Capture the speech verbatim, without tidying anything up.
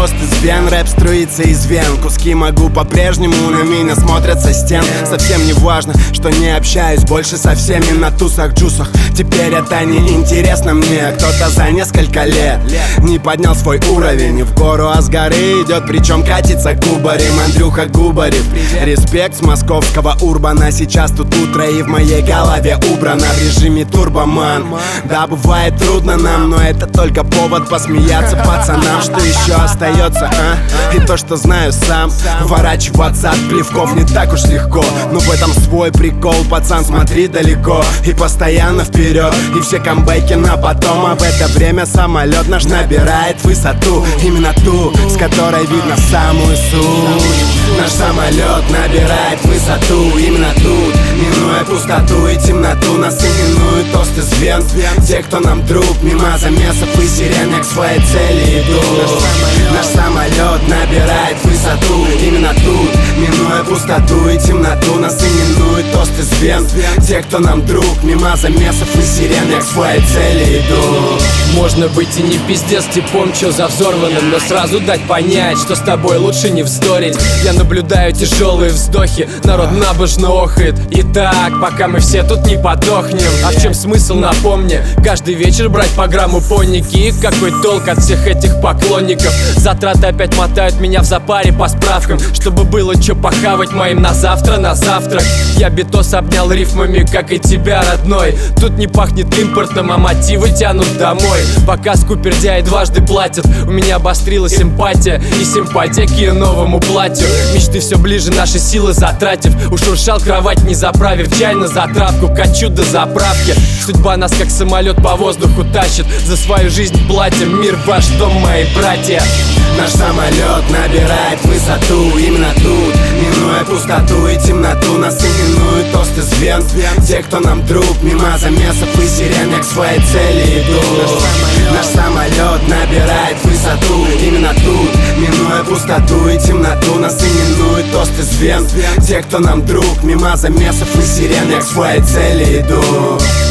тост из вен. Рэп струится из вен, куски могу по-прежнему на меня смотрят со стен. Совсем не важно, что не общаюсь больше со всеми на тусах, джусах. Теперь это не интересно мне. Кто-то за несколько лет не поднял свой уровень. Не в гору, а с горы идет, причем катится кубарем. Андрюха Губарев, респект с московского урбана. Сейчас тут утро и в моей голове убрано в режиме турбоман. Да, бывает трудно нам, но это только повод посмеяться пацанам. Что еще остается, а? И то, что знаю сам. Ворачиваться от плевков не так уж легко, но в этом свой прикол, пацан, смотри далеко и постоянно вперед. И все камбэки на потом, а в это время самолет наш набирает высоту. Именно ту, с которой видно самую суть. Наш самолет набирает высоту. Именно тут, минуя пустоту и темноту, нас именуют тост из вен. Те, кто нам друг, мимо замесов и сирен, я к своей цели иду. Наш самолет набирает высоту. Именно тут, минуя пустоту и темноту, нас именуют тост из вен. Те, кто нам друг, мимо замесов и сирен, я к своей цели иду. Можно быть и не пиздец типом, чё за взорванным, но сразу дать понять, что с тобой лучше не вздорить. Я наблюдаю тяжелые вздохи, народ набожно охает. И так, пока мы все тут не подохнем. А в чем смысл, напомни? Каждый вечер брать по грамму поники. Какой толк от всех этих поклонников? Затраты опять мотают меня в запаре по справкам, чтобы было чё похавать моим на завтра, на завтрак. Я битос обнял рифмами, как и тебя, родной. Тут не пахнет импортом, а мотивы тянут домой. Пока скупердяи дважды платят, у меня обострилась эмпатия и симпатия к ее новому платью. Мечты все ближе, наши силы затратив. Ушуршал кровать, не заправив чай на затравку. Качу до заправки. Судьба нас как самолет по воздуху тащит. За свою жизнь платим, мир ваш дом, мои братья. Наш самолет набирает высоту. Именно тут, минуя пустоту и темноту, нас именуют тост из вен. Те, кто нам друг, мимо замесов и сирен, я к своей цели иду. Наш самолет набирает высоту. Именно тут, минуя пустоту и темноту, нас именуют тост из вен. Те, кто нам друг, мимо замесов и сирен, я к своей цели иду.